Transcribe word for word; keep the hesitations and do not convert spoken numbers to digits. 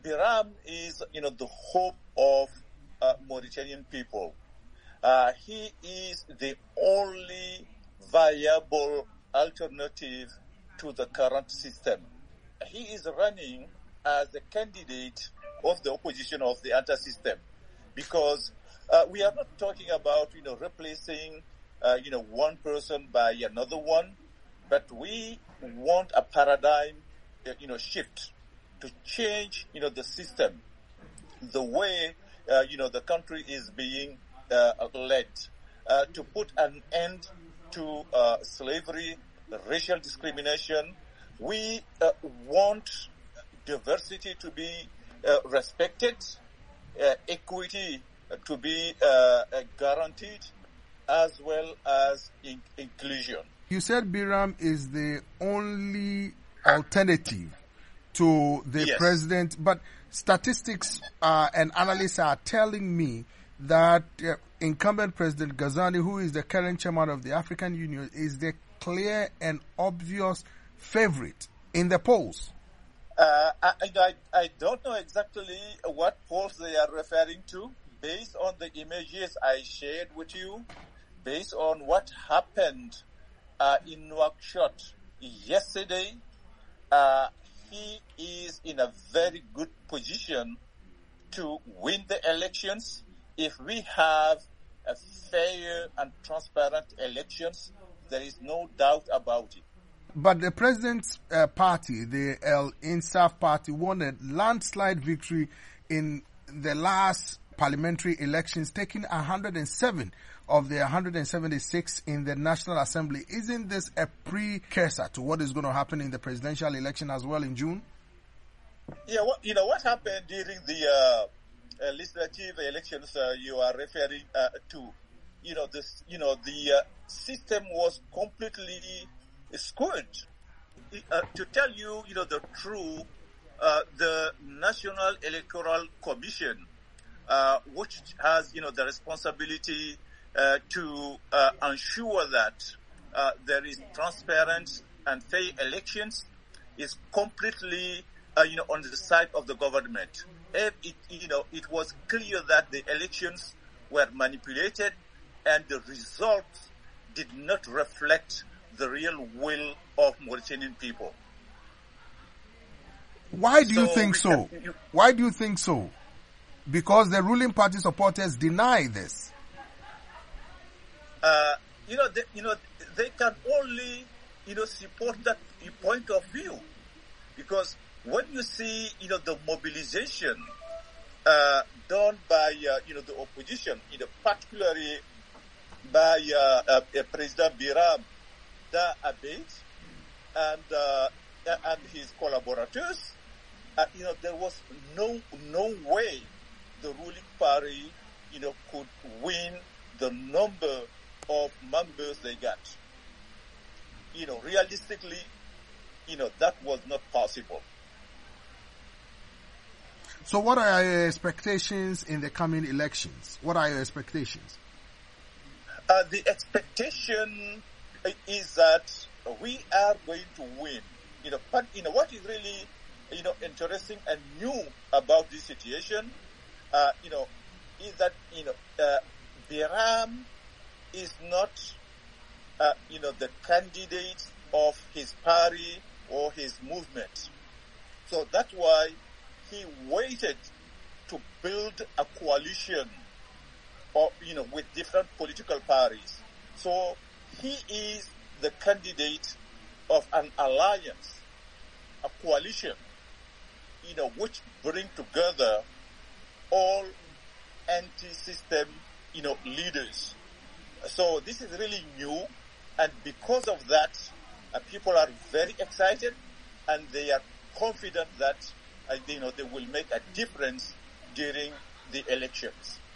Biram is, you know, the hope of uh, Mauritanian people. Uh, he is the only viable alternative to the current system. He is running as a candidate of the opposition of the anti-system, because uh, we are not talking about, you know, replacing, uh, you know, one person by another one, but we want a paradigm, uh, you know, shift to change, you know, the system, the way, uh, you know, the country is being uh, led, uh, to put an end to uh, slavery, racial discrimination. We uh, want diversity to be uh, respected, uh, equity to be uh, uh, guaranteed, as well as in- inclusion. You said Biram is the only alternative to the yes. president, but statistics uh, and analysts are telling me that uh, incumbent President Ghazani, who is the current chairman of the African Union, is the clear and obvious favorite in the polls. Uh, I, I, I don't know exactly what polls they are referring to. Based on the images I shared with you, based on what happened uh, in Nouakchott yesterday, uh, he is in a very good position to win the elections. If we have a fair and transparent elections, there is no doubt about it. But the president's uh, party, the El Insaf party, won a landslide victory in the last parliamentary elections, taking one hundred seven of the one hundred seventy-six in the National Assembly. Isn't this a precursor to what is going to happen in the presidential election as well in June? Yeah, well, you know, what happened during the uh, uh, legislative elections uh, you are referring uh, to, you know, this, you know, the uh, system was completely skewed. Uh, to tell you, you know, the true, uh, the National Electoral Commission, uh, which has, you know, the responsibility uh, to uh, ensure that uh, there is transparent and fair elections, is completely, uh, you know, on the side of the government. If it, you know, it was clear that the elections were manipulated and the results did not reflect the real will of Mauritanian people. Why do so, you think so? You, Why do you think so? Because the ruling party supporters deny this. Uh, you know, they, you know, they can only, you know, support that point of view, because when you see, you know, the mobilization uh, done by, uh, you know, the opposition, you know, particularly by uh, uh, President Biram Da Abed and uh, and his collaborators, uh, you know, there was no no way the ruling party, you know, could win the number of members they got. You know, realistically, you know, that was not possible. So what are your expectations in the coming elections? What are your expectations? Uh, the expectation is that we are going to win. You know, but, you know, what is really, you know, interesting and new about this situation, uh, you know, is that, you know, uh, Biram is not, uh, you know, the candidate of his party or his movement. So that's why he waited to build a coalition, or, you know, with different political parties. So he is the candidate of an alliance, a coalition, you know, which bring together all anti-system, you know, leaders. So this is really new, and because of that, uh, people are very excited, and they are confident that, uh, you know, they will make a difference during the elections.